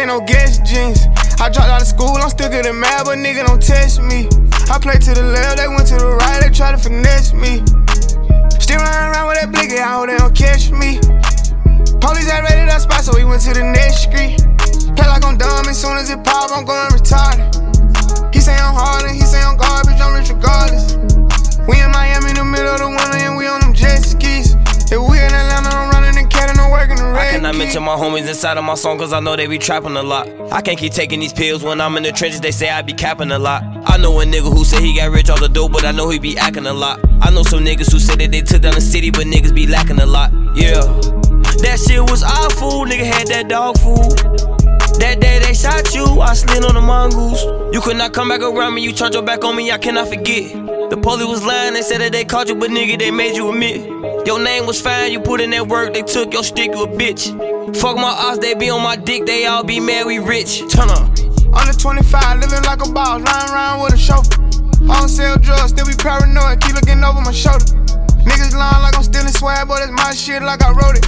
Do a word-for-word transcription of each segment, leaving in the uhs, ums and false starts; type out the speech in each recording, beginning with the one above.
ain't no guess jeans. I dropped out of school, I'm still getting mad, but nigga don't test me. I play to the left, they went to the right, they try to finesse me. Still running around with that blicky, I hope they don't catch me. Police had raided that spot, so we went to the next street. Play like I'm dumb, as soon as it pop, I'm going retarded. He say I'm hard and he say I'm garbage, I'm rich regardless. We in Miami in the middle of the winter and we on them jet skis. If we in Atlanta, I'm running and catting, I'm working the red I cannot key. mention my homies inside of my song cause I know they be trapping a lot. I can't keep taking these pills when I'm in the trenches, they say I be capping a lot. I know a nigga who said he got rich off the dope, but I know he be acting a lot. I know some niggas who said that they took down the city, but niggas be lacking a lot. Yeah, that shit was awful, nigga had that dog food. That day they shot you, I slid on the mongoose. You could not come back around me, you turned your back on me, I cannot forget. The police was lying, they said that they caught you, but nigga, they made you admit. Your name was fine, you put in that work, they took your stick, you a bitch. Fuck my ops, they be on my dick, they all be mad, we rich. Turn up. Under twenty-five, living like a boss, riding around with a chauffeur. I don't sell drugs, still be paranoid, keep looking over my shoulder. Niggas lying like I'm stealing swag, but it's my shit like I wrote it.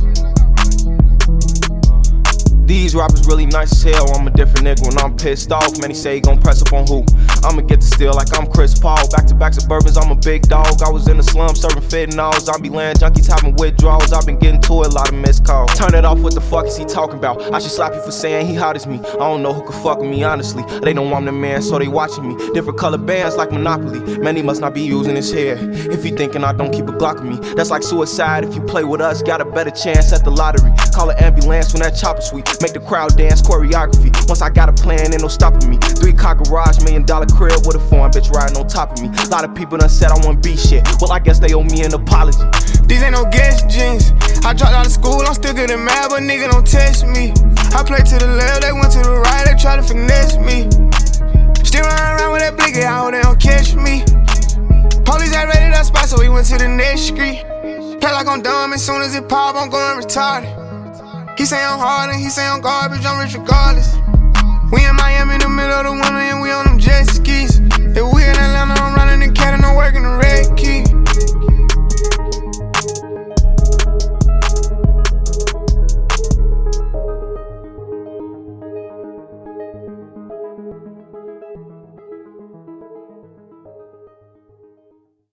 These rappers really nice as hell, I'm a different nigga when I'm pissed off. Many say he gon' press up on who? I'ma get the steal like I'm Chris Paul. Back to back Suburbans, I'm a big dog. I was in the slum serving fentanyl. Zombie land junkies having withdrawals. I've been getting to it, a lot of missed calls. Turn it off, what the fuck is he talking about? I should slap you for saying he hot as me. I don't know who could fuck with me, honestly. They know I'm the man, so they watching me. Different color bands like Monopoly. Man, he must not be using his hair. If he thinking I don't keep a Glock with me, that's like suicide. If you play with us, got a better chance at the lottery. Call an ambulance when that chopper sweet. Make the crowd dance, choreography. Once I got a plan, ain't no stopping me. Three car garage, million dollar crib with a foreign bitch riding on top of me. A lot of people done said I want be shit. Well, I guess they owe me an apology. These ain't no guess jeans. I dropped out of school, I'm still getting mad, but nigga don't test me. I play to the left, they went to the right, they try to finesse me. Still running around with that blicky, I hope they don't catch me. Police had raided that spot, so we went to the next street. Play like I'm dumb, as soon as it pop, I'm going retarded. He say I'm hard and he say I'm garbage, I'm rich regardless. We in Miami in the middle of the winter and we on them jet skis. If we in Atlanta, I'm running and catting, I'm working the red key.